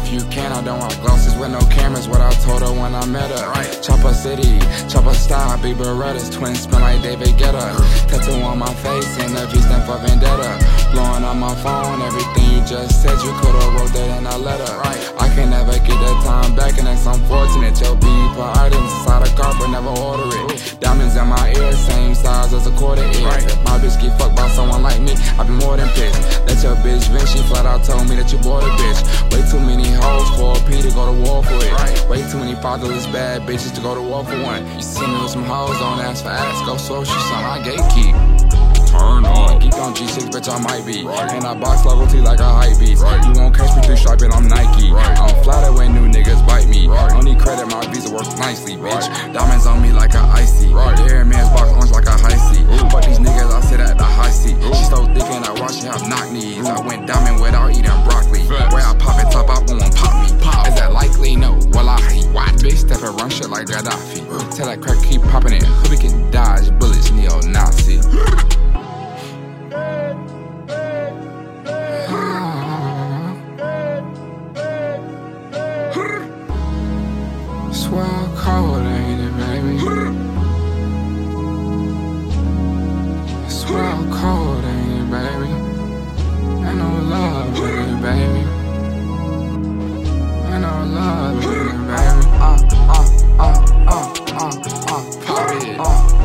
if you can. I don't want glosses with no cameras, what I told her when I met her. Chopper City, Chopper Style, big Berettas, twins spin like David Guetta. Tattoo on my face, and the V stand for vendetta. Blowing on my phone, everything you just said, you could've wrote that in a letter. I can never get that time back, and that's unfortunate. Your beat per items inside a car, but never order it. Diamonds in my ear, same size as a quarter ear. If my bitch get fucked by someone like me, I'd be more than pissed. Let your bitch vent, she flat out told me that you bought a bitch. Way too many hoes for a P to go to war for it. Way too many fatherless bad bitches to go to war for one. You see me with some hoes, don't ask for ass, go social, son, I gatekeep. Turn on, geek on G6, bitch, I might be. And I box loyalty like a hype beast. You won't catch me through striping, I'm Nike. I'm flattered when new niggas bite me. Don't need credit, my visa works nicely, bitch. Diamonds on me like a icy. The air man's box orange like a high seat. Fuck these niggas, I sit at the high seat. She so thick and I watch she have knock knees. I went diamond without eating broccoli. Where I pop it, top out, won't pop me. Is that likely? No, wallahi. What? Bitch, step and run shit like Gaddafi. Tell that crack keep popping it. Hope we can dodge bullets, neo-Nazi. Swell cold, ain't it, baby? Swell cold, ain't it, baby? Ain't no love with it, baby. Ain't no love with it, baby. Pop it.